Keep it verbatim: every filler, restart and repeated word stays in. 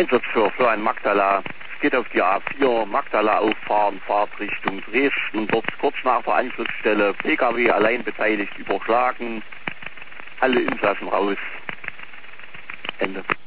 Einsatz für Florian Magdala. Es geht auf die A vier, Magdala auffahren, Fahrt Richtung Dresden, dort kurz nach der Anschlussstelle P K W allein beteiligt überschlagen. Alle Insassen raus. Ende.